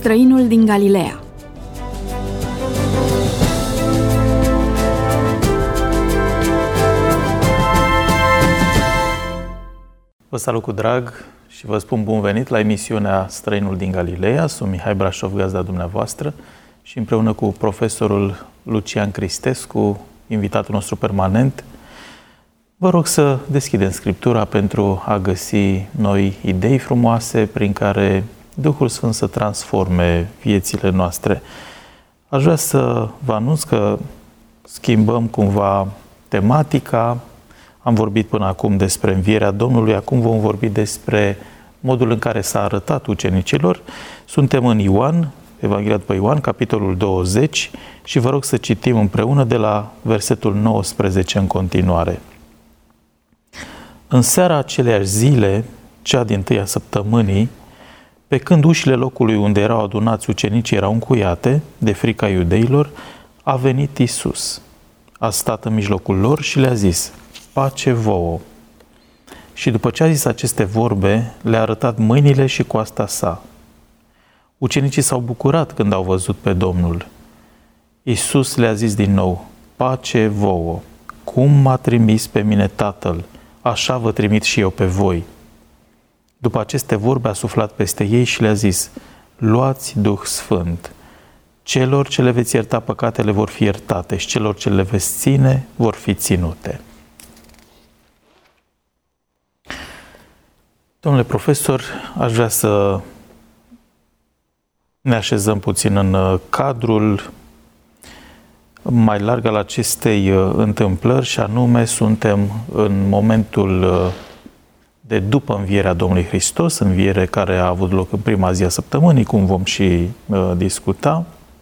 Străinul din Galileea. Vă salut cu drag și vă spun bun venit la emisiunea Străinul din Galileea. Sunt Mihai Brașov, gazda dumneavoastră, și împreună cu profesorul Lucian Cristescu, invitatul nostru permanent, vă rog să deschidem Scriptura pentru a găsi noi idei frumoase prin care Duhul Sfânt să transforme viețile noastre. Aș vrea să vă anunț că schimbăm cumva tematica. Am vorbit până acum despre învierea Domnului, acum vom vorbi despre modul în care s-a arătat ucenicilor. Suntem în Ioan, Evanghelia după Ioan, capitolul 20, și vă rog să citim împreună de la versetul 19 în continuare. În seara aceleiași zile, cea dintâia săptămânii, pe când ușile locului unde erau adunați ucenicii erau încuiate, de frica iudeilor, a venit Iisus. A stat în mijlocul lor și le-a zis: pace vouă! Și după ce a zis aceste vorbe, le-a arătat mâinile și coasta sa. Ucenicii s-au bucurat când au văzut pe Domnul. Iisus le-a zis din nou: pace vouă! Cum m-a trimis pe mine Tatăl, așa vă trimit și eu pe voi. După aceste vorbe a suflat peste ei și le-a zis: luați Duh Sfânt. Celor ce le veți ierta păcatele vor fi iertate și celor ce le veți ține vor fi ținute. Domnule profesor, aș vrea să ne așezăm puțin în cadrul mai larg al acestei întâmplări, și anume suntem în momentul de după învierea Domnului Hristos, înviere care a avut loc în prima zi a săptămânii, cum vom și discuta.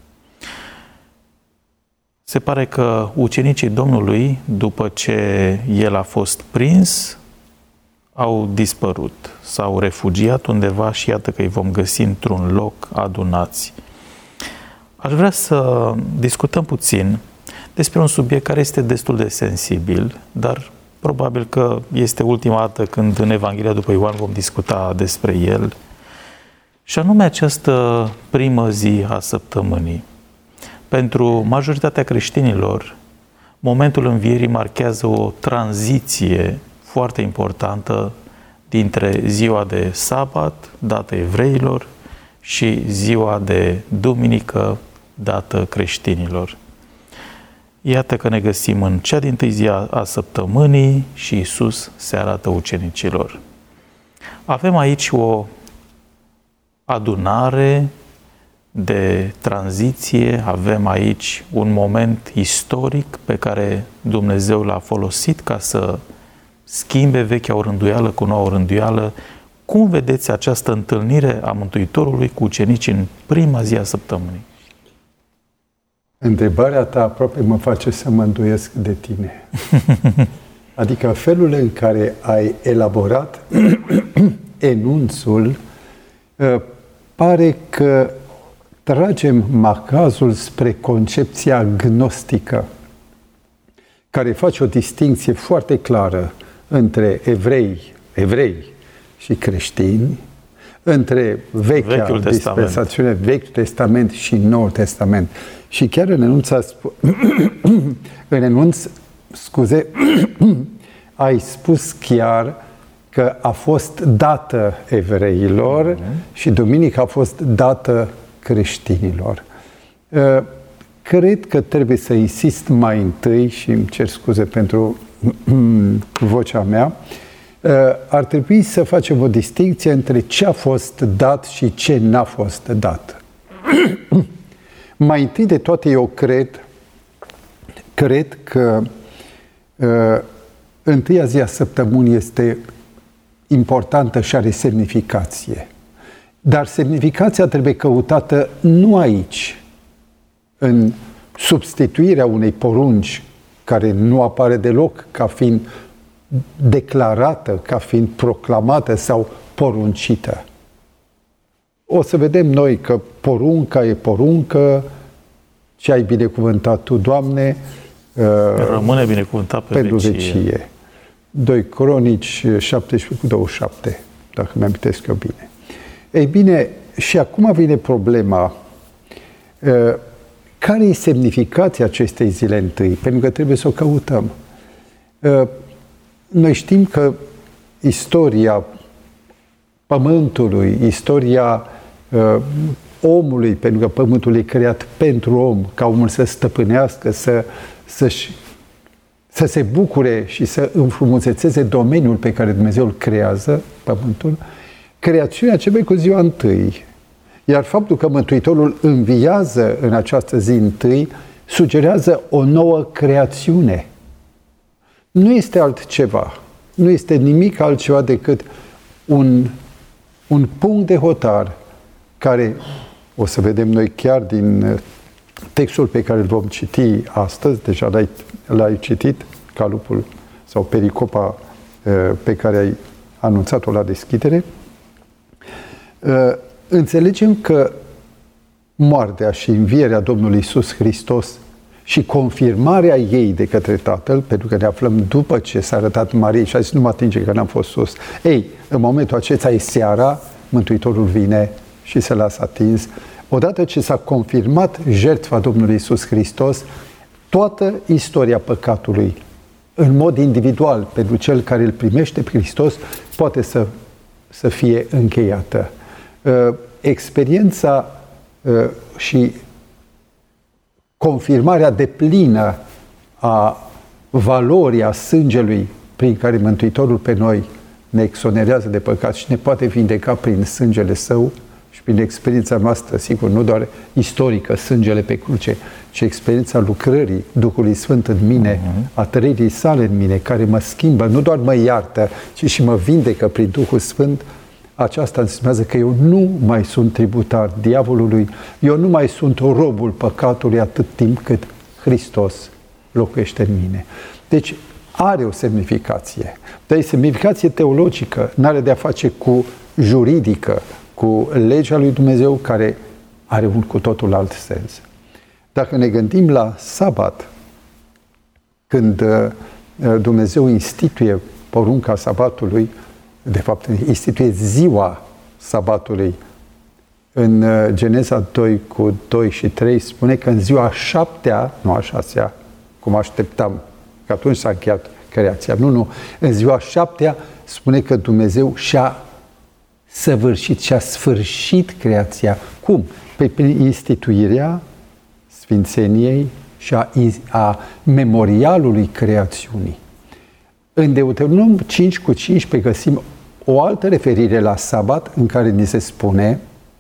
Se pare că ucenicii Domnului, după ce El a fost prins, au dispărut, s-au refugiat undeva și iată că îi vom găsi într-un loc adunați. Aș vrea să discutăm puțin despre un subiect care este destul de sensibil, dar probabil că este ultima dată când în Evanghelia după Ioan vom discuta despre el, și anume această primă zi a săptămânii. Pentru majoritatea creștinilor, momentul învierii marchează o tranziție foarte importantă dintre ziua de sabat, dată evreilor, și ziua de duminică, dată creștinilor. Iată că ne găsim în cea dintâi zi a săptămânii și Iisus se arată ucenicilor. Avem aici o adunare de tranziție, avem aici un moment istoric pe care Dumnezeu l-a folosit ca să schimbe vechea orânduială cu noua orânduială. Cum vedeți această întâlnire a Mântuitorului cu ucenicii în prima zi a săptămânii? Întrebarea ta aproape mă face să mă îndoiesc de tine. Adică felul în care ai elaborat enunțul, pare că tragem macazul spre concepția gnostică, care face o distinție foarte clară între evrei și creștini, între Vechiul dispensațiune, Vechiul Testament și Noul Testament. Și chiar în enunț, ai spus chiar că a fost dată evreilor și duminica a fost dată creștinilor. Cred că trebuie să insist mai întâi, și îmi cer scuze pentru vocea mea, ar trebui să facem o distinție între ce a fost dat și ce n-a fost dat. Mai întâi de toate, eu cred că întâia zi a săptămânii este importantă și are semnificație. Dar semnificația trebuie căutată nu aici, în substituirea unei porunci care nu apare deloc ca fiind declarată, ca fiind proclamată sau poruncită. O să vedem noi că porunca e poruncă, ce ai binecuvântat Tu, Doamne, rămâne binecuvântat pentru vecie. 2 Cronici 17:27, dacă mi-amintesc eu bine. Ei bine, Și acum vine problema. Care e semnificația acestei zile întâi? Pentru că trebuie să o căutăm. Noi știm că istoria Pământului, istoria omului, pentru că Pământul e creat pentru om, ca omul să stăpânească, să se bucure și să înfrumusețeze domeniul pe care Dumnezeu îl creează, Pământul, creațiunea începe cu ziua întâi. Iar faptul că Mântuitorul înviază în această zi întâi sugerează o nouă creațiune. Nu este altceva. Nu este nimic altceva decât un punct de hotar care, o să vedem noi chiar din textul pe care îl vom citi astăzi, deja l-ai citit, calupul sau pericopa pe care ai anunțat-o la deschidere, înțelegem că moartea și învierea Domnului Iisus Hristos și confirmarea ei de către Tatăl, pentru că ne aflăm după ce s-a arătat Mariei și a zis, nu mă atinge că n-am fost sus. Ei, în momentul acesta e seara, Mântuitorul vine și se lasă atins. Odată ce s-a confirmat jertfa Domnului Iisus Hristos, toată istoria păcatului, în mod individual, pentru cel care îl primește pe Hristos, poate să fie încheiată. Experiența și confirmarea deplină a valorii, a sângelui prin care Mântuitorul pe noi ne exonerează de păcat și ne poate vindeca prin sângele Său și prin experiența noastră, sigur, nu doar istorică, sângele pe cruce, ci experiența lucrării Duhului Sfânt în mine, a trăirii sale în mine, care mă schimbă, nu doar mă iartă, ci și mă vindecă prin Duhul Sfânt. Aceasta înseamnă că eu nu mai sunt tributar diavolului, eu nu mai sunt robul păcatului atât timp cât Hristos locuiește în mine. Deci are o semnificație, dar e semnificație teologică, n-are de a face cu juridică, cu legea lui Dumnezeu, care are un cu totul alt sens. Dacă ne gândim la sabat, când Dumnezeu instituie porunca sabatului, de fapt, instituie ziua sabatului. În Geneza 2 cu 2 și 3 spune că în ziua a 7-a, nu a 6-a, cum așteptam, că atunci s-a încheiat creația. Nu. În ziua a 7-a spune că Dumnezeu și-a săvârșit, și-a sfârșit creația. Cum? Prin instituirea sfințeniei și a memorialului creațiunii. În Deuteronom 5 cu 15 găsim o altă referire la sabat în care ni se spune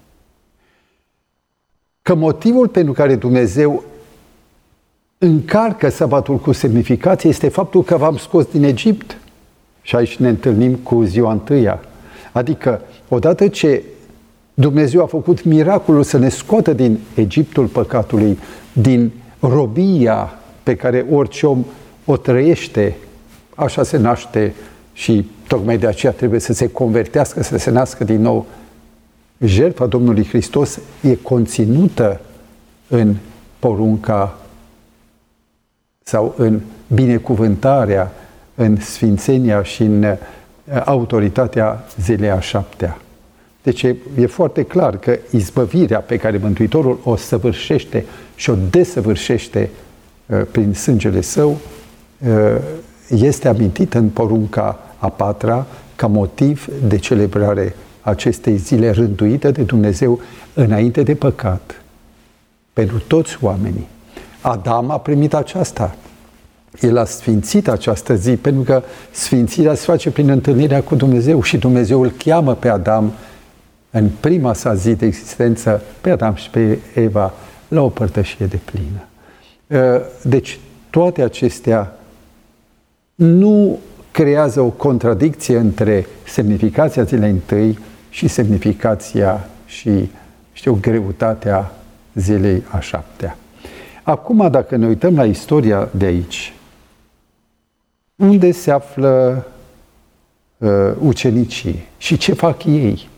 că motivul pentru care Dumnezeu încarcă sabatul cu semnificație este faptul că v-am scos din Egipt. Și aici ne întâlnim cu ziua întâia. Adică, odată ce Dumnezeu a făcut miracolul să ne scoată din Egiptul păcatului, din robia pe care orice om o trăiește, așa se naște și tocmai de aceea trebuie să se convertească, să se nască din nou. Jertfa Domnului Hristos e conținută în porunca sau în binecuvântarea, în sfințenia și în autoritatea zilei a 7-a. Deci e foarte clar că izbăvirea pe care Mântuitorul o săvârșește și o desăvârșește prin sângele Său este amintită în porunca a 4-a ca motiv de celebrare acestei zile rânduite de Dumnezeu înainte de păcat pentru toți oamenii. Adam a primit aceasta. El a sfințit această zi pentru că sfințirea se face prin întâlnirea cu Dumnezeu și Dumnezeu îl cheamă pe Adam în prima sa zi de existență, pe Adam și pe Eva, la o părtășie deplină. Deci toate acestea nu creează o contradicție între semnificația zilei întâi și semnificația și, greutatea zilei a 7-a. Acum, dacă ne uităm la istoria de aici, unde se află ucenicii și ce fac ei?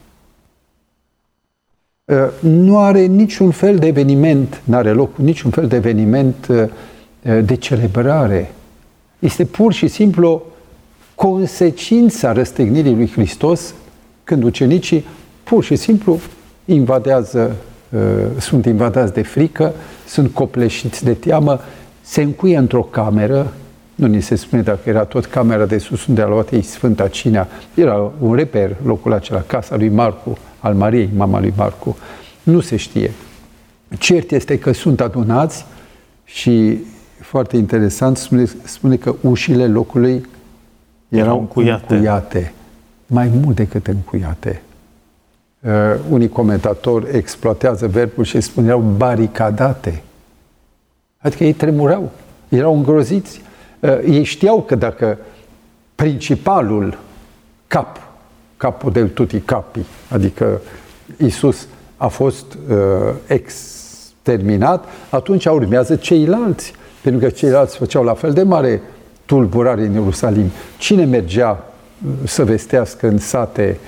Nu are niciun fel de eveniment, n-are loc niciun fel de eveniment de celebrare. Este pur și simplu consecința răstignirii lui Hristos, când ucenicii pur și simplu sunt invadați de frică, sunt copleșiți de teamă, se încuie într-o cameră, nu ni se spune dacă era tot camera de sus unde a luat ei Sfânta Cinea, era un reper locul acela, casa lui Marcu, al Mariei, mama lui Marcu, nu se știe. Cert este că sunt adunați și, foarte interesant, spune că ușile locului erau încuiate, mai mult decât încuiate. Unii comentatori exploatează verbul și spuneau baricadate. Adică ei tremurau, erau îngroziți. Ei știau că dacă principalul capul del tutti capi, adică Iisus a fost exterminat, atunci urmează ceilalți, pentru că ceilalți făceau la fel de mare tulburare în Ierusalim. Cine mergea să vestească în sate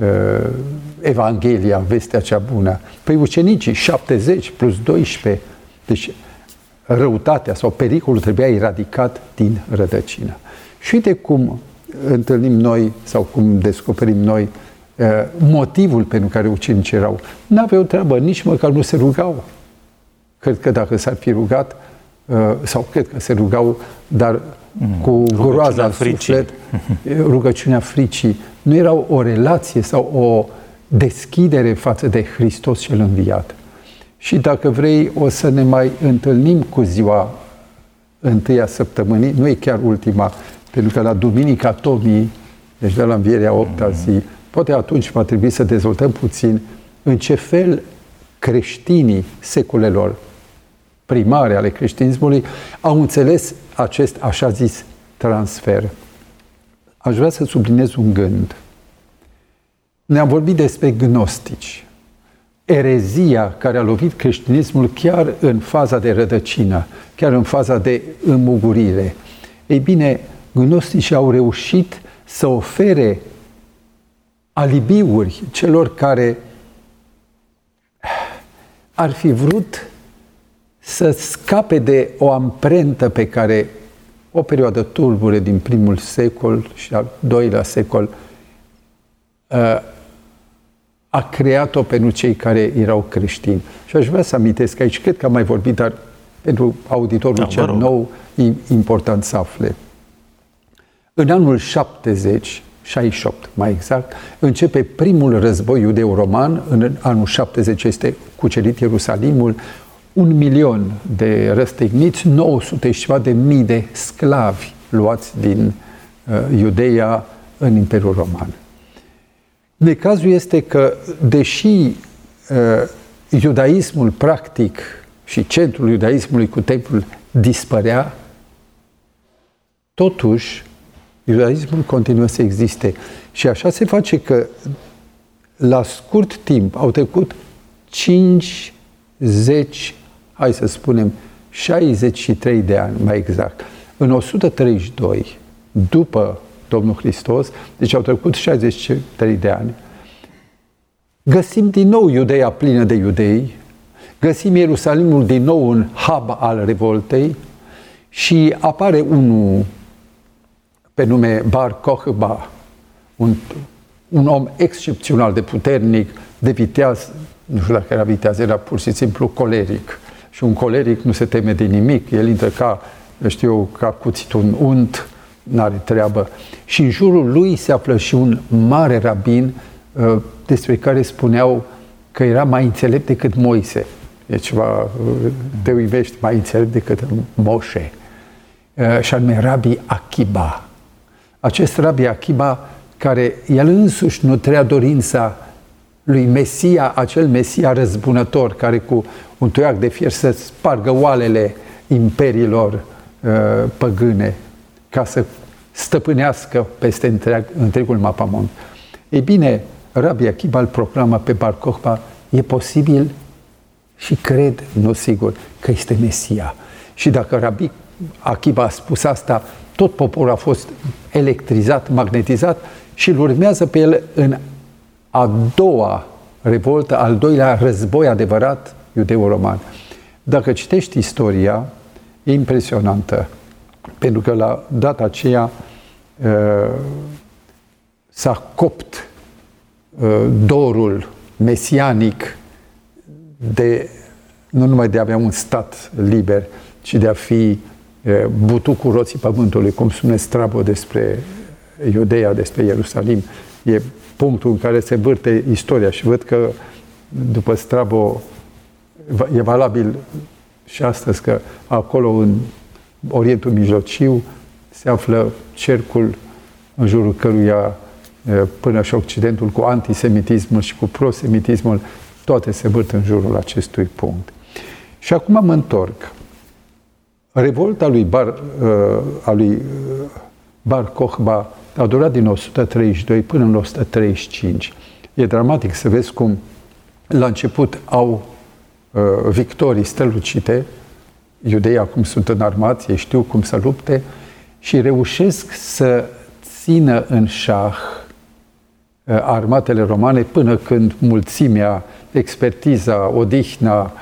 Evanghelia, vestea cea bună? Păi ucenicii, 70 plus 12. Deci răutatea sau pericolul trebuia eradicat din rădăcină. Și uite cum întâlnim noi sau cum descoperim noi motivul pentru care ucenicii erau. N-aveau treabă, nici măcar nu se rugau. Cred că dacă s-ar fi rugat, sau cred că se rugau, dar cu groaza în suflet, rugăciunea fricii. Nu era o relație sau o deschidere față de Hristos cel înviat. Și dacă vrei, o să ne mai întâlnim cu ziua întâia săptămânii, nu e chiar ultima, pentru că la Duminica Tomii, deci de la învierea 8-a zi, poate atunci va trebui să dezvoltăm puțin în ce fel creștinii secolelor primare ale creștinismului au înțeles acest așa zis transfer. Aș vrea să subliniez un gând. Ne-am vorbit despre gnostici. Erezia care a lovit creștinismul chiar în faza de rădăcină, chiar în faza de înmugurire. Ei bine, gnosticii au reușit să ofere alibiuri celor care ar fi vrut să scape de o amprentă pe care o perioadă tulbure din primul secol și al doilea secol a creat-o pentru cei care erau creștini. Și aș vrea să amintesc aici, cred că am mai vorbit, dar pentru auditorul cel nou e important să afle. În anul 68 mai exact, începe primul război iudeo-roman, în anul 70 este cucerit Ierusalimul, 1 milion de răstigniți, 900 și ceva de mii de sclavi luați din Iudeea în Imperiul Roman. Necazul este că, deși iudaismul practic și centrul iudaismului cu templul dispărea, totuși iudaismul continuă să existe. Și așa se face că la scurt timp au trecut 50, hai să spunem 63 de ani mai exact. În 132 după Domnul Hristos, deci au trecut 63 de ani, găsim din nou Iudeea plină de iudei, găsim Ierusalimul din nou un hub al revoltei și apare unul pe nume Bar Kokhba, un om excepțional de puternic, de viteaz, nu știu dacă era viteaz, era pur și simplu coleric. Și un coleric nu se teme de nimic, el intră ca cuțitul unt, n-are treabă. Și în jurul lui se află și un mare rabin despre care spuneau că era mai înțelept decât Moise. E ceva, te uivești, mai înțelept decât Moșe. Și anume Rabbi Akiba. Acest Rabbi Akiba, care el însuși nutrea dorința lui Mesia, acel Mesia răzbunător, care cu un toiac de fier să spargă oalele imperiilor păgâne, ca să stăpânească peste întregul mapamond. Ei bine, Rabbi Akiba îl proclamă pe Bar Kokhba, e posibil și cred, nu sigur, că este Mesia. Și dacă Rabbi Akiba a spus asta, tot poporul a fost electrizat, magnetizat și îl urmează pe el în a doua revoltă, al doilea război adevărat iudeo-roman. Dacă citești istoria, e impresionantă, pentru că la data aceea s-a copt dorul mesianic nu numai de a avea un stat liber, ci de a fi butucul roții pământului, cum spune Strabo despre Iudeea, despre Ierusalim. E punctul în care se vârte istoria și văd că după Strabo e valabil și astăzi că acolo în Orientul Mijlociu se află cercul în jurul căruia până și Occidentul cu antisemitismul și cu prosemitismul toate se vârt în jurul acestui punct. Și acum mă întorc. Revolta lui Bar Kokhba a durat din 132 până în 135. E dramatic să vezi cum la început au victorii strălucite, iudeii acum sunt înarmați, ei știu cum să lupte și reușesc să țină în șah armatele romane până când mulțimea, expertiza, odihna,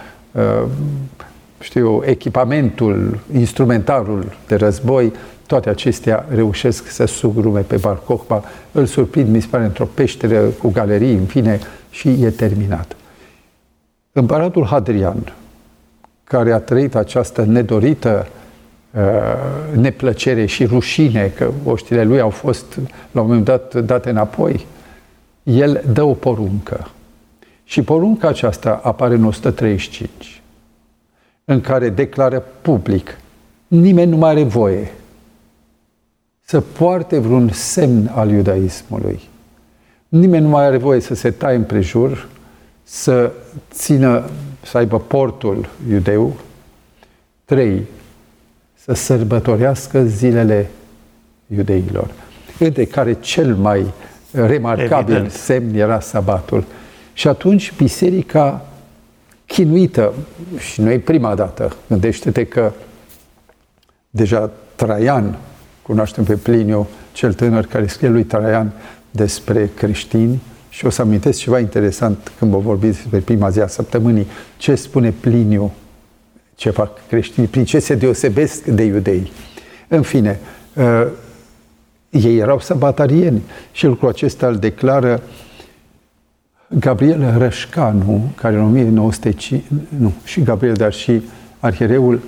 echipamentul, instrumentarul de război, toate acestea reușesc să sugrume pe Bar Kokhba, îl surprind, mi se pare, într-o peșteră cu galerii, în fine, și e terminat. Împăratul Hadrian, care a trăit această nedorită neplăcere și rușine că oștile lui au fost la un moment dat date înapoi, el dă o poruncă. Și porunca aceasta apare în 135, în care declară public: nimeni nu mai are voie să poarte vreun semn al iudaismului. Nimeni nu mai are voie să se taie împrejur, să aibă portul iudeu. 3. Să sărbătorească zilele iudeilor, între care cel mai remarcabil semn era sabatul. Și atunci biserica, chinuită, și nu e prima dată, gândește-te că deja Traian, cunoaștem pe Pliniu, cel tânăr care scrie lui Traian despre creștini, și o să amintesc ceva interesant când vă vorbiți despre prima zi a săptămânii, ce spune Pliniu, ce fac creștinii, prin ce se deosebesc de iudei. În fine, ei erau sabatarieni și lucrul acesta îl declară Gabriel Rășcanu, care în 1905, și Gabriel, dar și arhiereul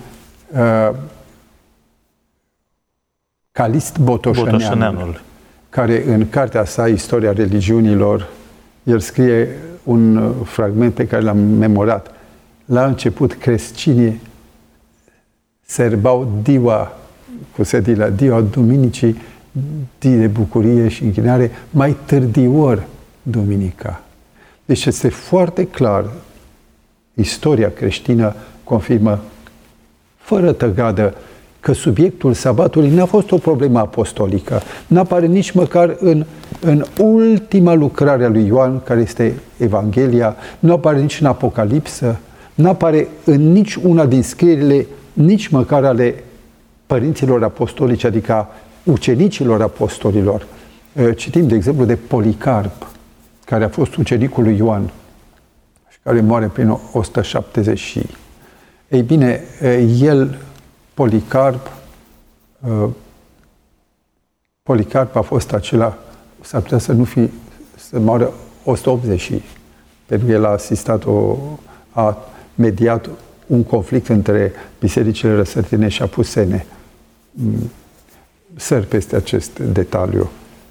Calist Botoșăneanul, care în cartea sa, Istoria religiunilor, el scrie un fragment pe care l-am memorat. La început, creștinii sărbau diua, cu sedila, diua duminicii, de bucurie și închinare, mai târdior duminica. Deci este foarte clar, istoria creștină confirmă fără tăgadă că subiectul sabatului n-a fost o problemă apostolică. N-apare nici măcar în ultima lucrare a lui Ioan, care este Evanghelia, nu apare nici în Apocalipsă, n-apare în nici una din scrierile, nici măcar ale părinților apostolici, adică ucenicilor apostolilor. Citim, de exemplu, de Policarp, care a fost ucenicul lui Ioan și care moare prin 170. Ei bine, el, Policarp a fost acela, s-ar putea să moară 180, pentru că el a asistat, a mediat un conflict între bisericile răsăritene și apusene. Săr peste acest detaliu.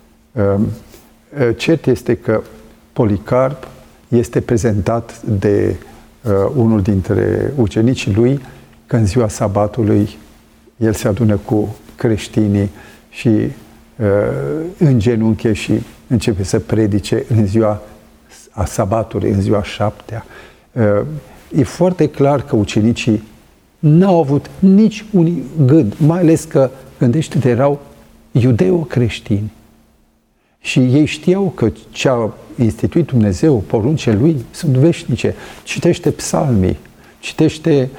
Cert este că Policarp este prezentat de unul dintre ucenicii lui că în ziua sabatului el se adună cu creștinii și îngenunche și începe să predice în ziua a sabatului, în ziua 7-a. E foarte clar că ucenicii n-au avut nici un gând, mai ales că, gândește-te, erau iudeo-creștini. Și ei știau că ce a instituit Dumnezeu, poruncile lui, sunt veșnice. Citește psalmii, citește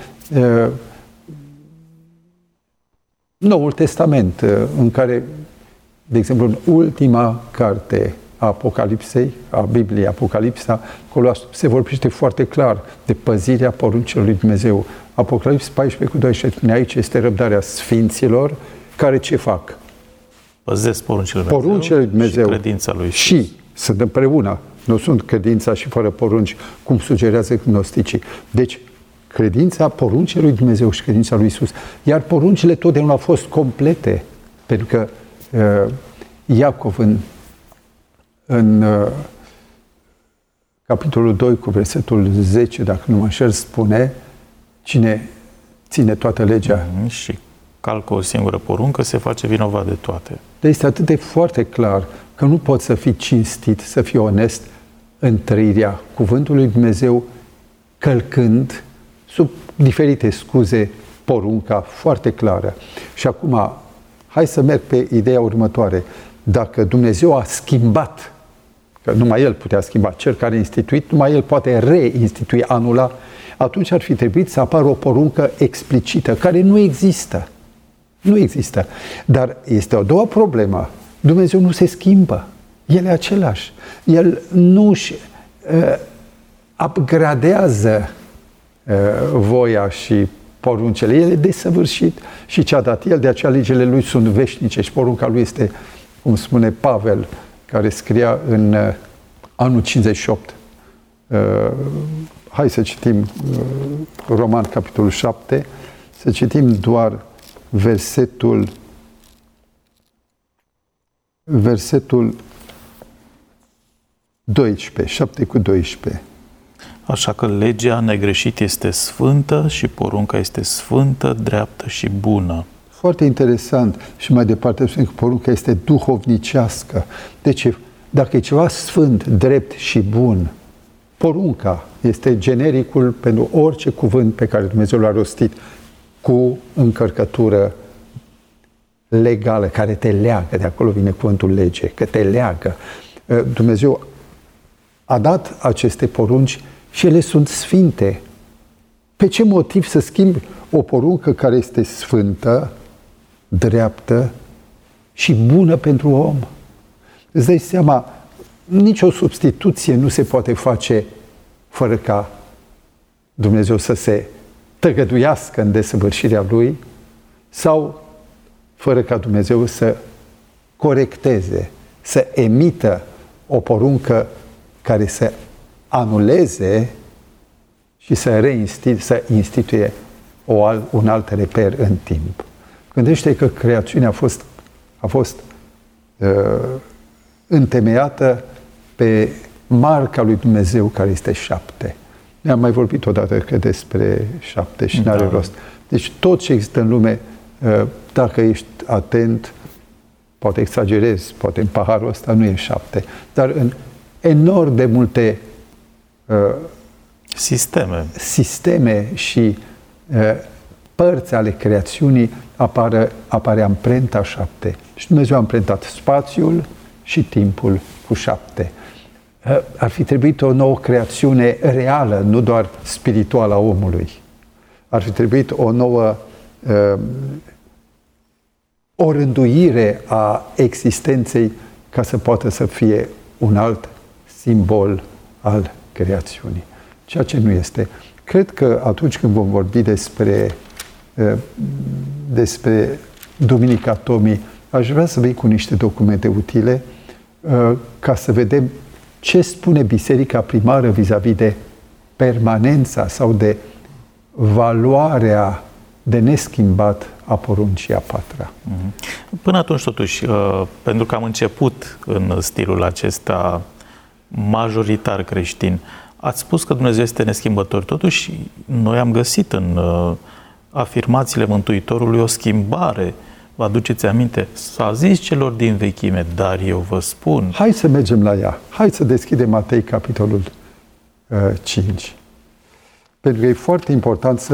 Noul Testament, în care, de exemplu, în ultima carte a Apocalipsei, a Bibliei, Apocalipsa, acolo se vorbește foarte clar de păzirea poruncilor lui Dumnezeu. Apocalips 14:12 spune: aici este răbdarea sfinților care ce fac? Păzesc poruncile lui Dumnezeu și credința lui și sunt împreună Nu sunt credința și fără porunci, cum sugerează gnosticii. Deci, credința poruncii lui Dumnezeu și credința lui Iisus. Iar poruncile totdeauna au fost complete. Pentru că Iacov în capitolul 2 cu versetul 10, dacă nu mă înșel, spune: cine ține toată legea și calcă o singură poruncă, se face vinovat de toate. Dar este atât de foarte clar că nu poți să fii cinstit, să fii onest în trăirea cuvântului lui Dumnezeu, călcând sub diferite scuze porunca foarte clară. Și acum, hai să merg pe ideea următoare. Dacă Dumnezeu a schimbat, că numai El putea schimba, Cel care a instituit, numai El poate reinstitui, anula, atunci ar fi trebuit să apară o poruncă explicită, care nu există. Nu există. Dar este o doua problemă. Dumnezeu nu se schimbă. El e același. El nu își upgradează voia și poruncele. El e desăvârșit și ce a dat El, de aceea legile Lui sunt veșnice și porunca Lui este, cum spune Pavel, care scria în anul 58. Hai să citim Roman, capitolul 7, să citim doar versetul 12, 7 cu 12. Așa că legea negreșit este sfântă și porunca este sfântă, dreaptă și bună. Foarte interesant. Și mai departe spune că porunca este duhovnicească. Deci, dacă e ceva sfânt, drept și bun, porunca este genericul pentru orice cuvânt pe care Dumnezeu l-a rostit cu încărcătură legală, care te leagă, de acolo vine cuvântul lege, că te leagă. Dumnezeu a dat aceste porunci și ele sunt sfinte. Pe ce motiv să schimbi o poruncă care este sfântă, dreaptă și bună pentru om? Îți dai seama, nicio substituție nu se poate face fără ca Dumnezeu să se tăgăduiască în desăvârșirea Lui sau fără ca Dumnezeu să corecteze, să emită o poruncă care să anuleze și să instituie un alt reper în timp. Gândește că creațiunea a fost întemeiată pe marca lui Dumnezeu, care este 7. Ne-am mai vorbit odată despre 7 și n-are rost. Deci tot ce există în lume, dacă ești atent, poate exagerezi, poate în paharul ăsta nu e 7, dar în enorm de multe sisteme și părți ale creațiunii apare amprenta 7. Și Dumnezeu a amprentat spațiul și timpul cu 7. Ar fi trebuit o nouă creațiune reală, nu doar spirituală a omului. Ar fi trebuit o nouă o rânduire a existenței ca să poată să fie un alt simbol al creațiunii. Ceea ce nu este. Cred că atunci când vom vorbi despre Duminica Tomii, aș vrea să vei cu niște documente utile ca să vedem ce spune Biserica Primară vis-a-vis de permanența sau de valoarea de neschimbat a poruncii a 4-a. Până atunci, totuși, pentru că am început în stilul acesta majoritar creștin, ați spus că Dumnezeu este neschimbător. Totuși, noi am găsit în afirmațiile Mântuitorului o schimbare. Vă aduceți aminte? S-a zis celor din vechime, dar eu vă spun... Hai să mergem la ea. Hai să deschidem Matei, capitolul 5. Pentru că e foarte important să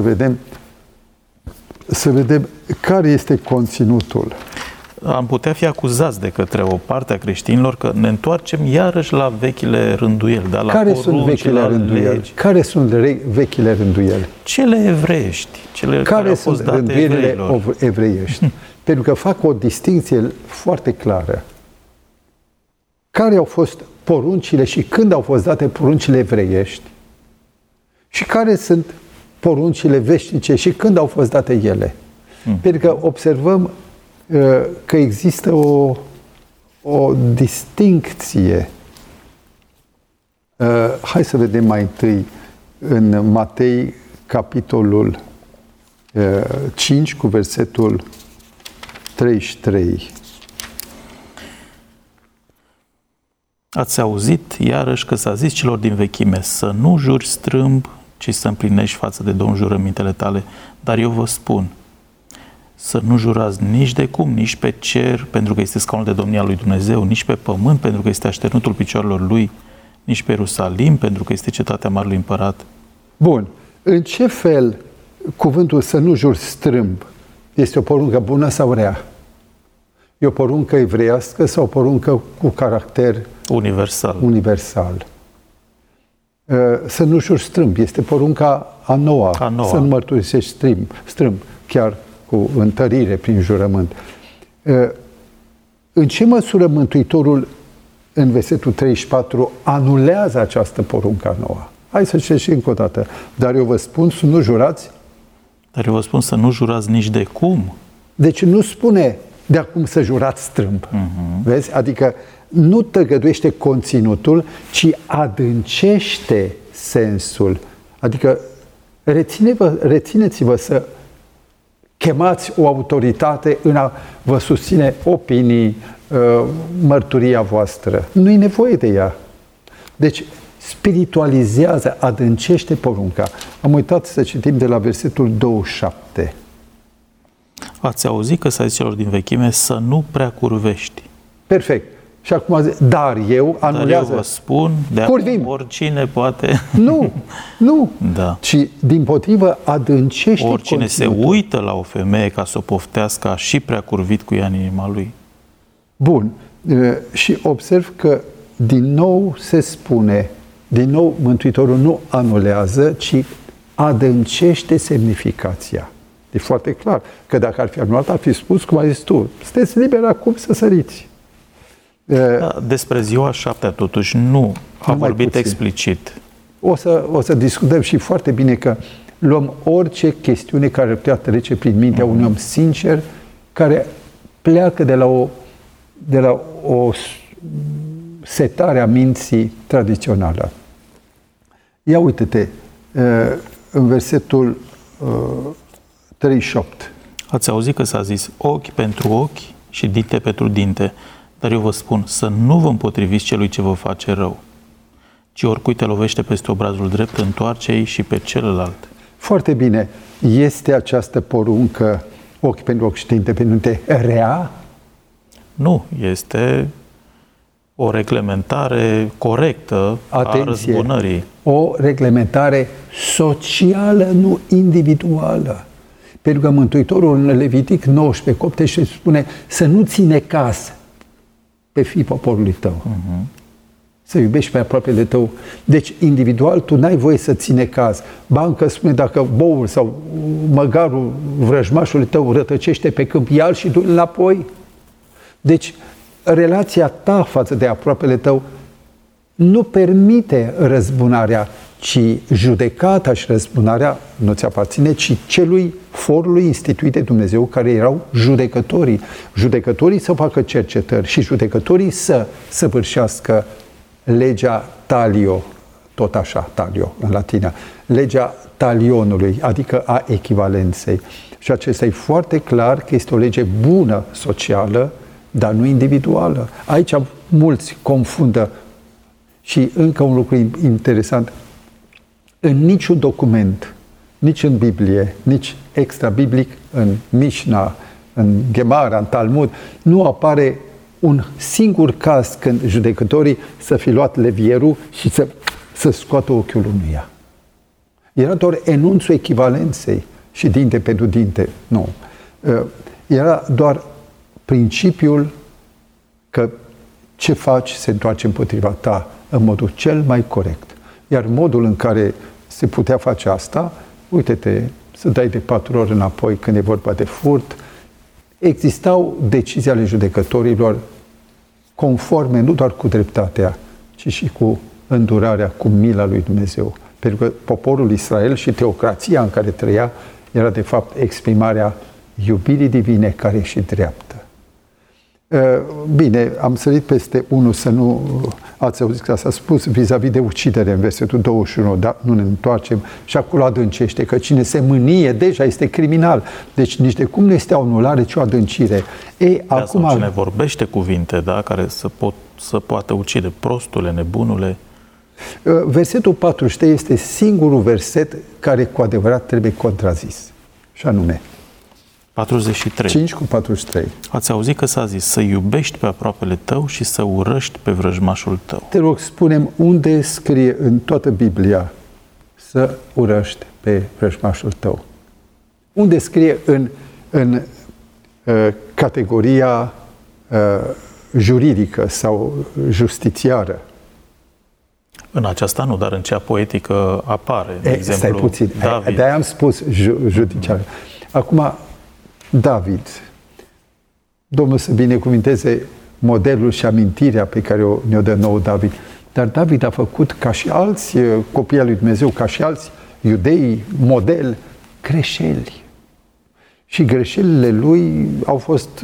vedem care este conținutul. Am putea fi acuzați de către o parte a creștinilor că ne întoarcem iarăși la vechile rânduieli, la care sunt vechile rânduieli? Care sunt vechile rânduieli? Cele evreiești, cele care au fost date evreilor. Evreiești? Pentru că fac o distinție foarte clară. Care au fost poruncile și când au fost date poruncile evreiești? Și care sunt poruncile veșnice și când au fost date ele? Pentru că observăm că există o distincție Hai să vedem mai întâi în Matei, capitolul 5, cu versetul 33. Ați auzit iarăși că s-a zis celor din vechime să nu juri strâmb, ci să împlinești față de Domn jurămintele tale. Dar eu vă spun să nu jurați nici de cum, nici pe cer, pentru că este scaunul de domnia lui Dumnezeu, nici pe pământ, pentru că este așternutul picioarelor lui, nici pe Ierusalim, pentru că este cetatea Marelui Împărat. Bun. În ce fel cuvântul să nu juri strâmb este o poruncă bună sau rea? E o poruncă evreiască sau o poruncă cu caracter universal? Să nu juri strâmb este porunca a noua. Să nu mărturisești strâmb, chiar cu întărire prin jurământ. În ce măsură Mântuitorul în versetul 34 anulează această poruncă nouă? Hai să citești încă o dată. Dar eu vă spun să nu jurați. Dar eu vă spun să nu jurați nici de cum. Deci nu spune de acum să jurați strâmb. Vezi? Adică nu tăgăduiește conținutul, ci adâncește sensul. Adică rețineți-vă să chemați o autoritate în a vă susține opinii, mărturia voastră. Nu e nevoie de ea. Deci spiritualizează, adâncește porunca. Am uitat să citim de la versetul 27. Ați auzit că s-a zis celor din vechime să nu prea curvești. Perfect. Și acum dar eu anulează. Dar eu vă spun, de acum oricine poate. Nu. Da. Ci dimpotrivă adâncește oricine conținutul. Se uită la o femeie ca să o poftească, a și prea curvit cu ea în inima lui. Bun. Și observ că din nou se spune, din nou Mântuitorul nu anulează, ci adâncește semnificația. E foarte clar că dacă ar fi anulat, ar fi spus, cum ai zis tu, sunteți liberi acum să săriți. Despre ziua 7-a totuși nu a vorbit explicit. O să discutăm și foarte bine că luăm orice chestiune care ar putea trece prin mintea unui om sincer, care pleacă de la o setare a minții tradițională. Ia uite-te, în versetul 38. Ați auzit că s-a zis ochi pentru ochi și dinte pentru dinte. Dar eu vă spun să nu vă împotriviți celui ce vă face rău, ci oricui te lovește peste obrazul drept, întoarce-i și pe celălalt. Foarte bine. Este această poruncă ochi pentru ochi și dinte pentru dinte rea? Nu, este o reglementare corectă. Atenție, a răzbunării. O reglementare socială, nu individuală. Pentru că Mântuitorul în Levitic 19, 18 spune să nu ține casă pe fiii poporului tău. Să iubești pe aproapele tău. Deci, individual, tu n-ai voie să ține caz. Bancă spune dacă boul sau măgarul vrăjmașului tău rătăcește pe câmp, ia-l și du-l înapoi. Deci, relația ta față de aproapele tău nu permite răzbunarea, ci judecata și răzbunarea nu ți aparține, ci celui forului instituit de Dumnezeu, care erau judecătorii. Judecătorii să facă cercetări și judecătorii să săvârșească legea talio, tot așa, talio în latină, legea talionului, adică a echivalenței. Și acesta e foarte clar că este o lege bună socială, dar nu individuală. Aici mulți confundă. Și încă un lucru interesant, în niciun document, nici în Biblie, nici extra-biblic, în Mișna, în Gemara, în Talmud, nu apare un singur caz când judecătorii să fi luat levierul și să scoată ochiul unuia. Era doar enunțul echivalenței și dinte pentru dinte. Nu. Era doar principiul că ce faci se întoarce împotriva ta în modul cel mai corect. Iar modul în care se putea face asta, uite-te, să dai de 4 ori înapoi când e vorba de furt, existau decizii ale judecătorilor conforme nu doar cu dreptatea, ci și cu îndurarea, cu mila lui Dumnezeu. Pentru că poporul Israel și teocrația în care trăia era de fapt exprimarea iubirii divine care e și dreaptă. Bine, am sărit peste unul să nu... Ați auzit că s-a spus vis-a-vis de ucidere în versetul 21, dar nu ne întoarcem și acolo adâncește că cine se mânie deja este criminal. Deci nici de cum nu este o anulare, ci o adâncire. Acum cine vorbește cuvinte, da, care să poată ucide, prostule, nebunule. Versetul 43 este singurul verset care cu adevărat trebuie contrazis. Și anume 43. 5 cu 43. Ați auzit că s-a zis să iubești pe aproapele tău și să urăști pe vrăjmașul tău. Te rog, spune-mi unde scrie în toată Biblia să urăști pe vrăjmașul tău. Unde scrie în categoria juridică sau justițiară? În aceasta nu, dar în cea poetică apare. De exemplu, stai puțin. David. De-aia am spus judiciară. Acum, David, Domnul să binecuvinteze modelul și amintirea pe care ne-o dă nouă David. Dar David a făcut, ca și alți copii al lui Dumnezeu, ca și alți iudei, model, greșeli. Și greșelile lui au fost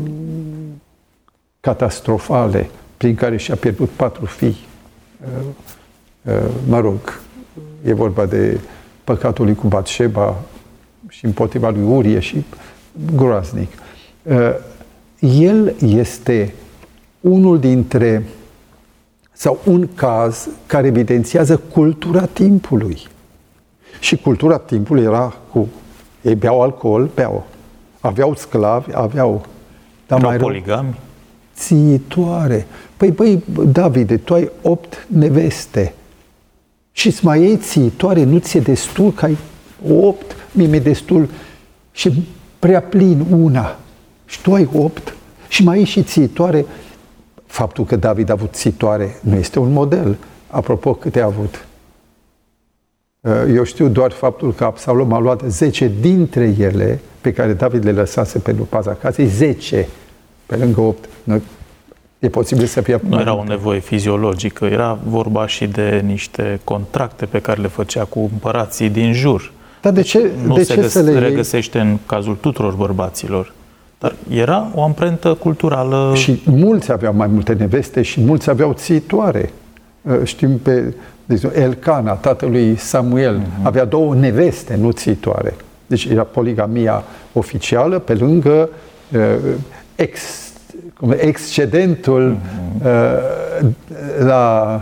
catastrofale, prin care și-a pierdut 4 fii. Mă rog, e vorba de păcatul lui cu Batșeba și împotriva lui Urie și groaznic. El este unul dintre, sau un caz care evidențiază cultura timpului. Și cultura timpului era cu, ei beau alcool, aveau sclavi, aveau... Erau poligami? Țiitoare. Păi, Davide, tu ai 8 neveste și-ți mai iei țiitoare, nu ți-e destul că ai 8, mi-e destul și prea plin una și tu ai 8 și mai iei și țiitoare. Faptul că David a avut țiitoare nu este un model. Apropo, câte a avut? Eu știu doar faptul că Absalom a luat 10 dintre ele pe care David le lăsase pentru paza casei, 10 pe lângă 8. E posibil să fie... Nu era o nevoie fiziologică, era vorba și de niște contracte pe care le făcea cu împărații din jur. Dar de ce se regăsește în cazul tuturor bărbaților. Dar era o amprentă culturală... Și mulți aveau mai multe neveste și mulți aveau țiitoare. Știm de exemplu, Elcana, tatălui Samuel, avea 2 neveste, nu țiitoare. Deci era poligamia oficială pe lângă excedentul la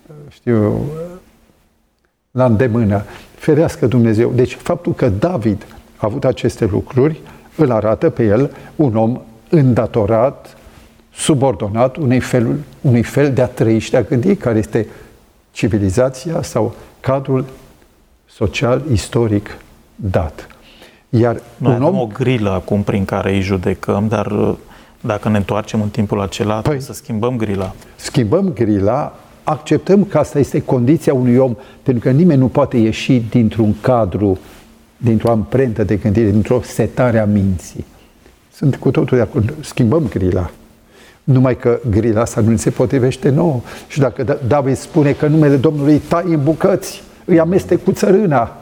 îndemână. Ferească Dumnezeu. Deci faptul că David a avut aceste lucruri îl arată pe el un om îndatorat, subordonat unui fel de a trăi și de a gândi, care este civilizația sau cadrul social, istoric dat. Iar noi avem o grilă acum prin care îi judecăm, dar dacă ne întoarcem în timpul acela, trebuie să schimbăm grila. Schimbăm grila, acceptăm că asta este condiția unui om, pentru că nimeni nu poate ieși dintr-un cadru, dintr-o amprentă de gândire, dintr-o setare a minții. Sunt cu totul de acord. Schimbăm grila. Numai că grila asta nu se potrivește nouă. Și dacă David spune că numele Domnului tai în bucăți, îi amestec cu țărâna,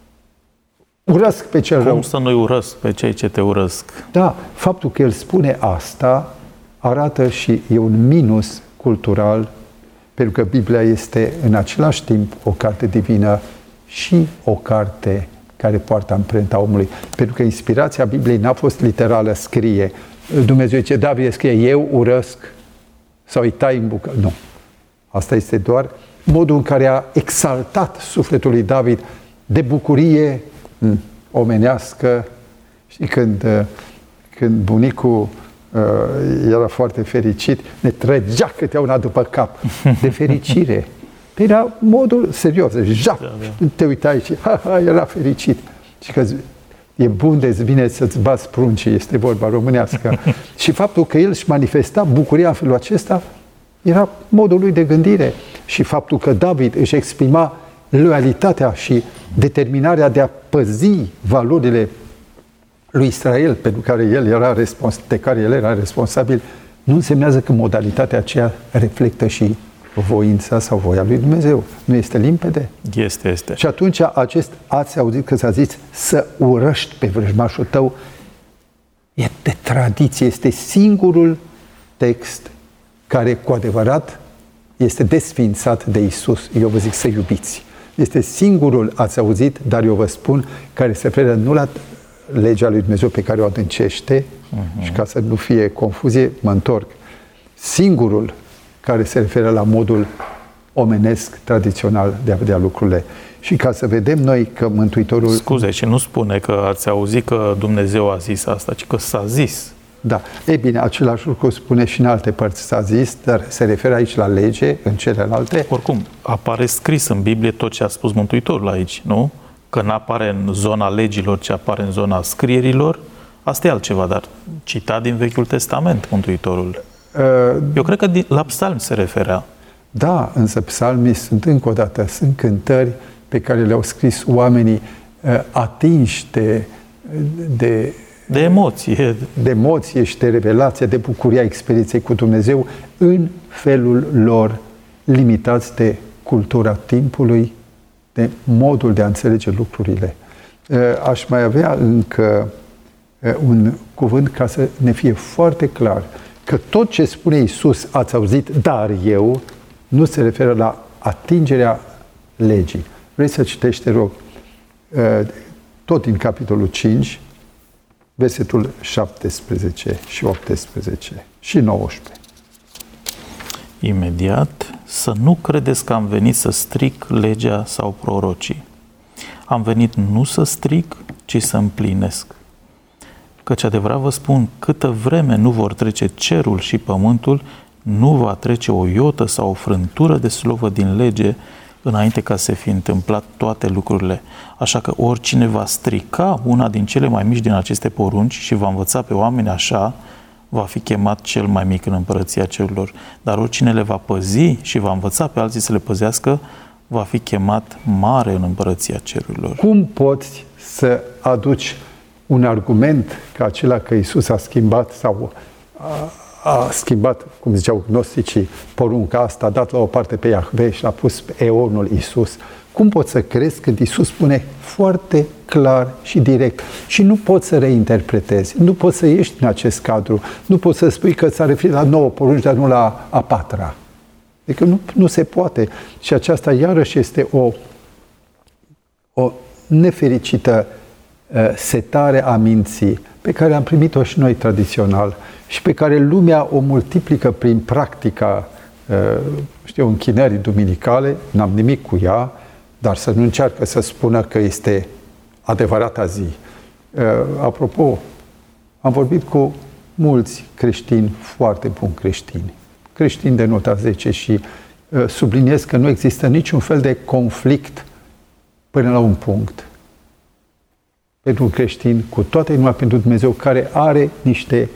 urăsc pe cel rău. Cum să nu-i urăsc pe cei ce te urăsc? Da, faptul că el spune asta arată și e un minus cultural, pentru că Biblia este în același timp o carte divină și o carte care poartă amprenta omului. Pentru că inspirația Bibliei n-a fost literală, scrie. Dumnezeu zice, David scrie, eu urăsc sau îi tai în bucăți. Nu. Asta este doar modul în care a exaltat sufletul lui David de bucurie omenească. Și când bunicul era foarte fericit, ne trăgea câte una după cap de fericire. Era modul serios, te uitai și era fericit. Și că e bun de-ți vine să-ți bați pruncii, este vorba românească. Și faptul că el își manifesta bucuria în felul acesta era modul lui de gândire. Și faptul că David își exprima loialitatea și determinarea de a păzi valorile lui Israel, pentru care de care el era responsabil, nu însemnează că modalitatea aceea reflectă și voința sau voia lui Dumnezeu. Nu este limpede? Este. Și atunci ați auzit că s-a zis să urăști pe vrăjmașul tău, e de tradiție, este singurul text care cu adevărat este desfințat de Iisus. Eu vă zic să iubiți. Este singurul, ați auzit, dar eu vă spun, care se referă nu la legea lui Dumnezeu pe care o adâncește, și ca să nu fie confuzie, mă întorc. Singurul care se referă la modul omenesc, tradițional de a vedea lucrurile. Și ca să vedem noi că Mântuitorul... Scuze, și nu spune că ați auzit că Dumnezeu a zis asta, ci că s-a zis. Da. Ei bine, același lucru spune și în alte părți s-a zis, dar se referă aici la lege, în celelalte. Oricum, apare scris în Biblie tot ce a spus Mântuitorul aici, nu? Că nu apare în zona legilor, ci apare în zona scrierilor. Asta e altceva, dar citat din Vechiul Testament Mântuitorul. Eu cred că la psalmi se referea. Da, însă psalmii sunt încă o dată, sunt cântări pe care le-au scris oamenii atinși de emoție. De emoție și de revelație, de bucuria experienței cu Dumnezeu în felul lor, limitați de cultura timpului, de modul de a înțelege lucrurile. Aș mai avea încă un cuvânt ca să ne fie foarte clar că tot ce spune Iisus, ați auzit, dar eu, nu se referă la atingerea legii. Vrei să citești, te rog, tot din capitolul 5, versetul 17 și 18 și 19. Imediat, să nu credeți că am venit să stric legea sau prorocii. Am venit nu să stric, ci să împlinesc. Căci adevărat vă spun, câtă vreme nu vor trece cerul și pământul, nu va trece o iotă sau o frântură de slovă din lege înainte ca să fi întâmplat toate lucrurile. Așa că oricine va strica una din cele mai mici din aceste porunci și va învăța pe oameni așa, va fi chemat cel mai mic în împărăția cerurilor. Dar oricine le va păzi și va învăța pe alții să le păzească, va fi chemat mare în împărăția cerurilor. Cum poți să aduci un argument ca acela că Iisus a schimbat sau a schimbat, cum ziceau gnosticii, porunca asta, a dat la o parte pe Iahve și l-a pus pe eonul Iisus? Cum poți să crezi când Iisus spune foarte clar și direct și nu poți să reinterpretezi, nu poți să ieși din acest cadru, nu poți să spui că s-a referit la 9 porunci, dar nu la a 4-a. Adică nu se poate. Și aceasta iarăși este o nefericită setare a minții pe care am primit-o și noi tradițional și pe care lumea o multiplică prin practica închinării duminicale. N-am nimic cu ea, dar să nu încearcă să spună că este adevărata zi. Apropo, am vorbit cu mulți creștini, foarte buni creștini de nota 10 și subliniez că nu există niciun fel de conflict până la un punct. Pentru un creștin, cu toată inima pentru Dumnezeu, care are niște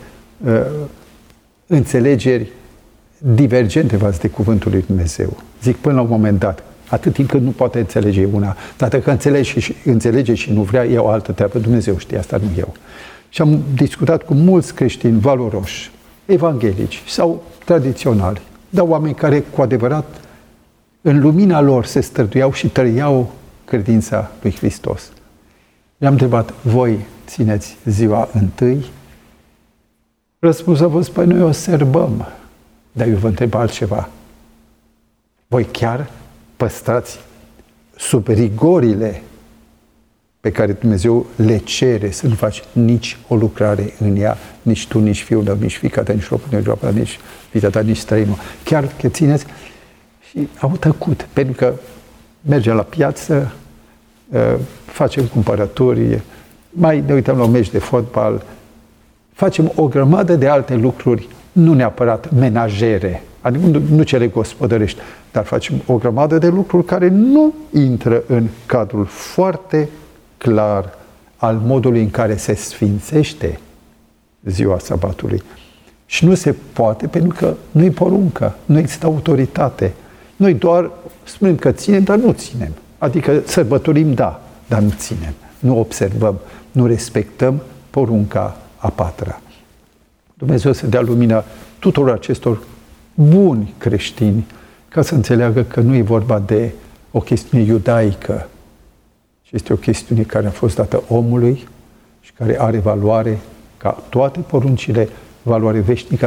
înțelegeri divergente față de cuvântul lui Dumnezeu. Zic până la un moment dat, atât timp cât nu poate înțelege una, dar dacă înțelege și nu vrea, e o altă treabă. Dumnezeu știe asta, nu eu. Și am discutat cu mulți creștini valoroși, evanghelici sau tradiționali, dar oameni care cu adevărat în lumina lor se străduiau și trăiau credința lui Hristos. I-am întrebat, voi țineți ziua întâi? Răspunsul a fost, păi noi o sărbăm. Dar eu vă întreb altceva. Voi chiar păstrați sub rigorile pe care Dumnezeu le cere să nu faci nici o lucrare în ea, nici tu, nici fiul tău, nici fiica ta, nici lopul tău, nici fiica ta, nici străinul. Chiar că țineți? Și au tăcut, pentru că mergem la piață, facem cumpărături, mai ne uităm la un meci de fotbal, facem o grămadă de alte lucruri, nu neapărat menajere, adică nu cele gospodărești, dar facem o grămadă de lucruri care nu intră în cadrul foarte clar al modului în care se sfințește ziua sabatului. Și nu se poate pentru că nu-i poruncă, nu există autoritate. Noi doar spunem că ținem, dar nu ținem. Adică sărbătorim, da, dar nu ținem, nu observăm, nu respectăm porunca a 4-a. Dumnezeu să dea lumină tuturor acestor buni creștini ca să înțeleagă că nu e vorba de o chestiune iudaică, ci este o chestiune care a fost dată omului și care are valoare, ca toate poruncile, valoare veșnică,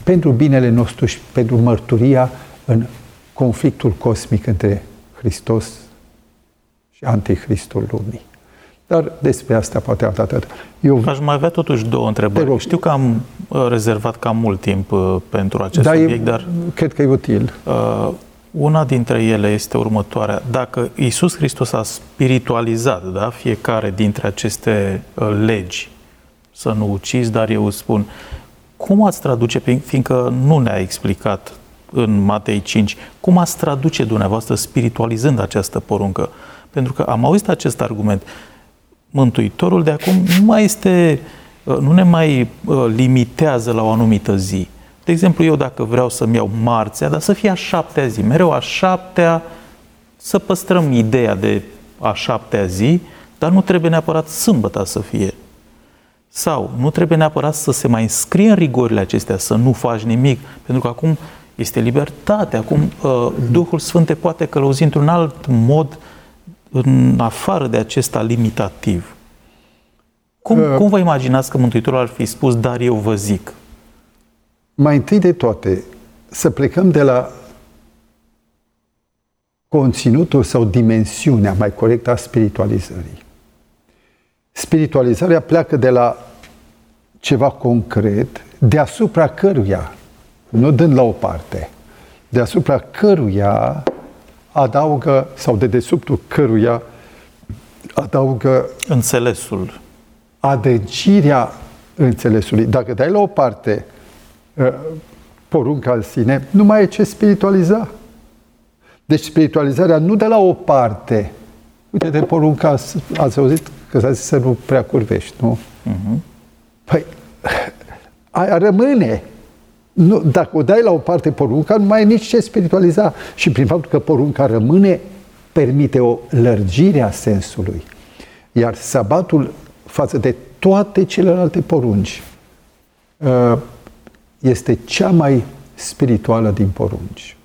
pentru binele nostru și pentru mărturia în conflictul cosmic între Hristos și Antichristul lumii. Dar despre asta poate atât. Aș mai avea totuși două întrebări. Știu că am rezervat cam mult timp pentru acest subiect, dar cred că e util. Una dintre ele este următoarea. Dacă Iisus Hristos a spiritualizat, da, fiecare dintre aceste legi, să nu ucizi, dar eu îți spun, cum ați traduce, fiindcă nu ne-a explicat în Matei 5, cum ați traduce dumneavoastră spiritualizând această poruncă? Pentru că am auzit acest argument. Mântuitorul de acum nu ne mai limitează la o anumită zi. De exemplu, eu dacă vreau să-mi iau marțea, dar să fie a 7-a zi, mereu a 7-a, să păstrăm ideea de a 7-a zi, dar nu trebuie neapărat sâmbăta să fie. Sau nu trebuie neapărat să se mai înscrie în rigorile acestea, să nu faci nimic, pentru că acum este libertate, acum Duhul Sfânt te poate călăuzi într-un alt mod, în afară de acesta limitativ. Cum vă imaginați că Mântuitorul ar fi spus, dar eu vă zic? Mai întâi de toate, să plecăm de la conținutul sau dimensiunea, mai corectă, a spiritualizării. Spiritualizarea pleacă de la ceva concret, deasupra căruia, nu dând la o parte, deasupra căruia adaugă, sau de dedesubtul căruia adaugă înțelesul, adâncirea înțelesului. Dacă dai la o parte porunca în sine, nu mai e ce spiritualiza. Deci spiritualizarea nu de la o parte. Uite, de porunca, ați auzit că s-a zis să nu prea curvești, nu? Uh-huh. Păi, aia rămâne. Nu, dacă o dai la o parte porunca, nu mai e nici ce spiritualiza. Și prin faptul că porunca rămâne, permite o lărgire a sensului. Iar sabatul, față de toate celelalte porunci, este cea mai spirituală din porunci.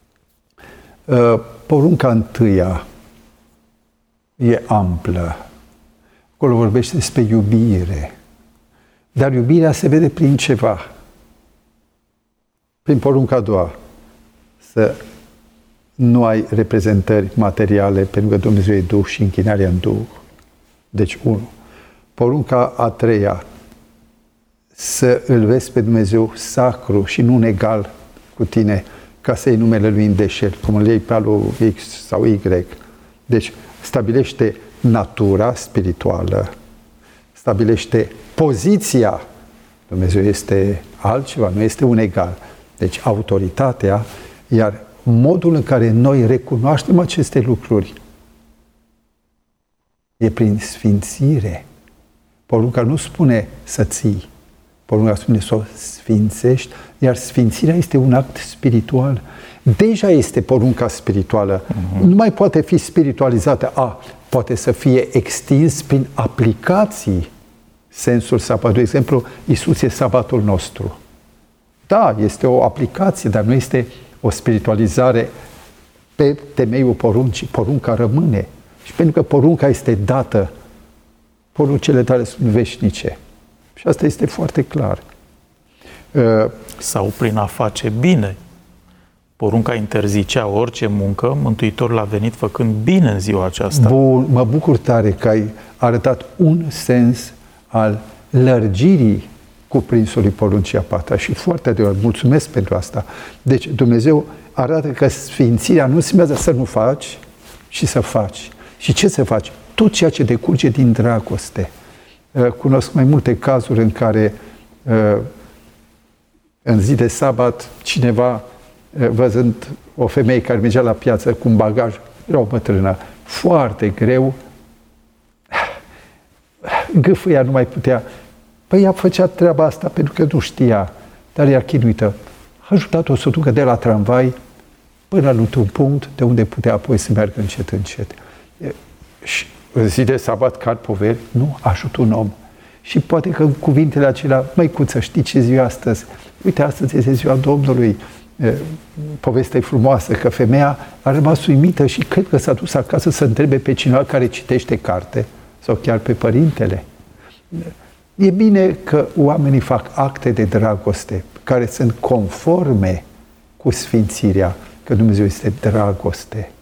Porunca întâia e amplă. Acolo vorbește despre iubire. Dar iubirea se vede prin ceva. Prin porunca a doua. Să nu ai reprezentări materiale, pentru că Dumnezeu e Duh și închinarea în Duh. Deci, 1. Porunca a treia. Să îl vezi pe Dumnezeu sacru și nu egal cu tine, ca să iei numele Lui în deșert, cum îl iei pe alul X sau Y. Deci, stabilește natura spirituală, stabilește poziția. Dumnezeu este altceva, nu este un egal. Deci, autoritatea, iar modul în care noi recunoaștem aceste lucruri e prin sfințire. Porunca nu spune să ții, porunca spune să o sfințești, iar sfințirea este un act spiritual. Deja este porunca spirituală. Nu mai poate fi spiritualizată. Poate să fie extins prin aplicații sensul sabatului. De exemplu, Iisus e sabatul nostru. Da, este o aplicație, dar nu este o spiritualizare pe temeiul poruncii. Porunca rămâne. Și pentru că porunca este dată, poruncile tale sunt veșnice. Și asta este foarte clar. Sau prin a face bine. Porunca interzicea orice muncă, Mântuitorul a venit făcând bine în ziua aceasta. Bun, mă bucur tare că ai arătat un sens al lărgirii cuprinsului poruncii a patra și foarte adevărat, mulțumesc pentru asta. Deci Dumnezeu arată că sfințirea nu înseamnă să nu faci și să faci. Și ce să faci? Tot ceea ce decurge din dragoste. Cunosc mai multe cazuri în care în zi de sabat cineva, văzând o femeie care mergea la piață cu un bagaj, era o bătrână, foarte greu, gâfâia, nu mai putea. Păi ea făcea treaba asta pentru că nu știa, dar era chinuită. A ajutat-o să o ducă de la tramvai până la un punct de unde putea apoi să meargă încet, încet. Și în zi de sabat cad poveri, nu, ajută un om. Și poate că în cuvintele acelea, măicuță, știi ce ziua astăzi? Uite, astăzi este ziua Domnului. Povestea e frumoasă, că femeia a rămas uimită și cred că s-a dus acasă să întrebe pe cineva care citește carte sau chiar pe părintele. E bine că oamenii fac acte de dragoste. care sunt conforme cu sfințirea, că Dumnezeu este dragoste.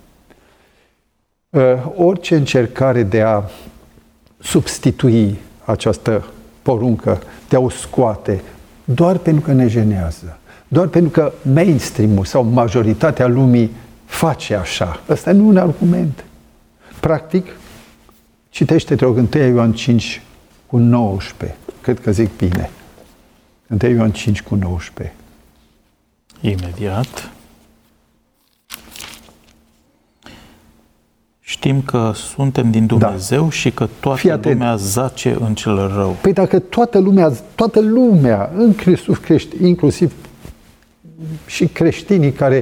Orice încercare de a substitui această poruncă, de a o scoate, doar pentru că ne jenează, doar pentru că mainstream-ul sau majoritatea lumii face așa. Ăsta nu e un argument. Practic, citește, te rog, 1 Ioan 5 cu 19. Cred că zic bine. 1 Ioan 5 cu 19. Imediat. Știm că suntem din Dumnezeu și că toată lumea zace în cel rău. Păi dacă toată lumea, inclusiv și creștinii care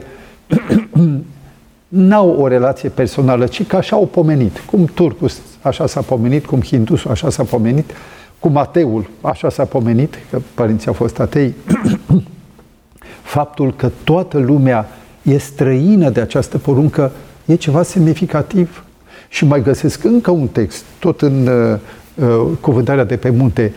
n-au o relație personală, ci că așa au pomenit. Cum turcul așa s-a pomenit, cum hindusul așa s-a pomenit, cum ateul așa s-a pomenit, că părinții au fost atei. Faptul că toată lumea e străină de această poruncă e ceva semnificativ. Și mai găsesc încă un text, tot în Cuvântarea de pe munte.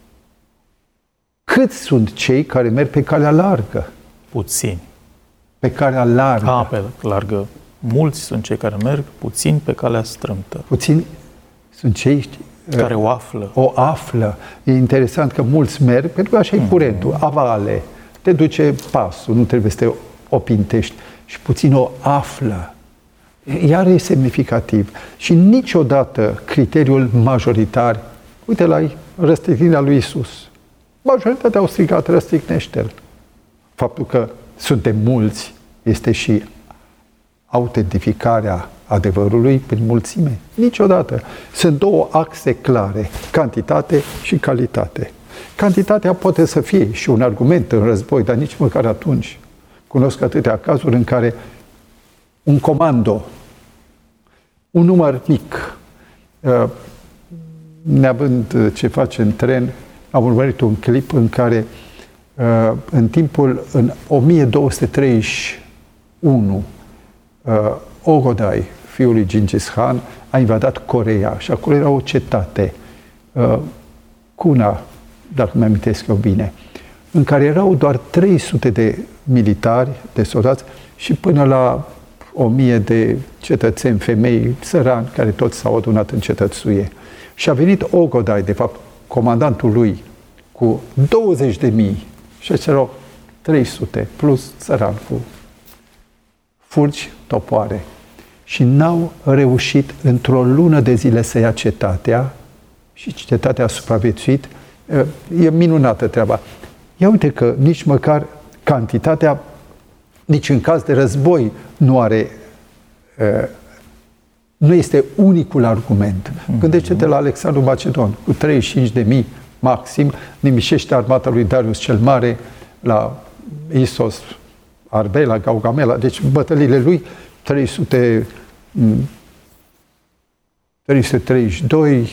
Câți sunt cei care merg pe calea largă? Puțini. Pe calea largă. Pe largă. Mulți sunt cei care merg, puțini pe calea strâmtă. Puțini sunt cei care o află. O află. E interesant că mulți merg, pentru că așa e curentul, avale. Te duce pasul, nu trebuie să te opintești. Și puțin o află. Iar e semnificativ. Și niciodată criteriul majoritar, uite la răstignirea lui Iisus. Majoritatea au strigat, răstignește-l. Faptul că suntem mulți este și autentificarea adevărului prin mulțime. Niciodată. Sunt două axe clare, cantitate și calitate. Cantitatea poate să fie și un argument în război, dar nici măcar atunci. Cunosc atâtea cazuri în care un comando, un număr mic, neavând ce face în tren, am urmărit un clip în care în 1231 Ogodai, fiul lui Gengis Khan, a invadat Coreea și acolo era o cetate, Cuna, dacă mi amintesc eu bine, în care erau doar 300 de militari, de soldați și până la 1000 de cetățeni, femei, sărani, care toți s-au adunat în cetățuie. Și a venit Ogodai, de fapt, comandantul lui, cu 20.000 și erau 300 plus sărani cu furci, topoare. Și n-au reușit într-o lună de zile să ia cetatea și cetatea a supraviețuit. E minunată treaba. Ia uite că nici măcar cantitatea, nici în caz de război, nu este unicul argument. Gândește-te la Alexandru Macedon, cu 35.000 maxim, nimișește armata lui Darius cel Mare la Isos, Arbela, Gaugamela, deci bătăliile lui 332,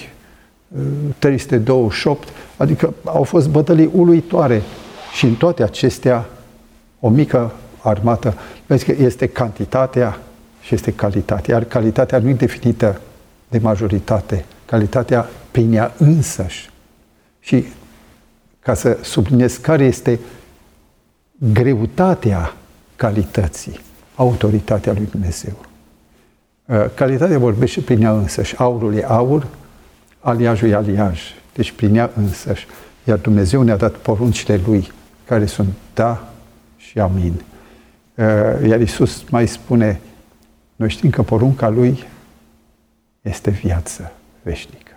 328, adică au fost bătălii uluitoare și în toate acestea o mică armată. Vezi că este cantitatea și este calitatea, iar calitatea nu e definită de majoritate, calitatea prin ea însăși. Și ca să subliniez care este greutatea calității, autoritatea lui Dumnezeu. Calitatea vorbește prin ea însăși. Aurul e aur, aliajul e aliaj. Deci prin ea însăși. Iar Dumnezeu ne-a dat poruncile Lui, care sunt da și amin. Iar Iisus mai spune, noi știm că porunca Lui este viață veșnică.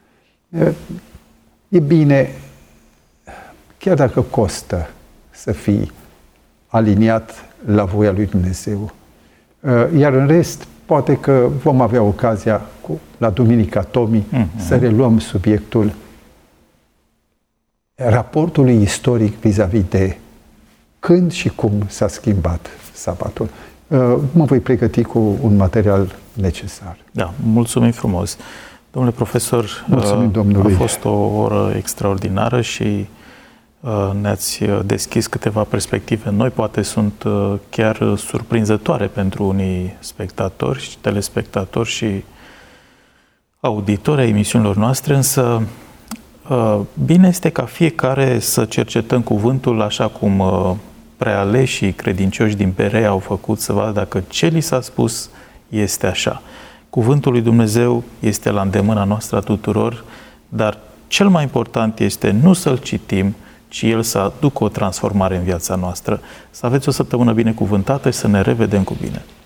E bine, chiar dacă costă să fii aliniat la voia lui Dumnezeu. Iar în rest, poate că vom avea ocazia la Duminica Tomii să reluăm subiectul raportului istoric vis-a-vis de când și cum s-a schimbat sabatul. Mă voi pregăti cu un material necesar. Da, mulțumim frumos. Domnule profesor, mulțumim Domnului. A fost o oră extraordinară și ne-ați deschis câteva perspective noi, poate sunt chiar surprinzătoare pentru unii spectatori și telespectatori și auditori ai emisiunilor noastre, însă Bine este ca fiecare să cercetăm cuvântul așa cum prealeșii credincioși din Berea au făcut, să vadă dacă ce li s-a spus este așa. Cuvântul lui Dumnezeu este la îndemâna noastră a tuturor, dar cel mai important este nu să-l citim, ci el să aducă o transformare în viața noastră. Să aveți o săptămână binecuvântată și să ne revedem cu bine.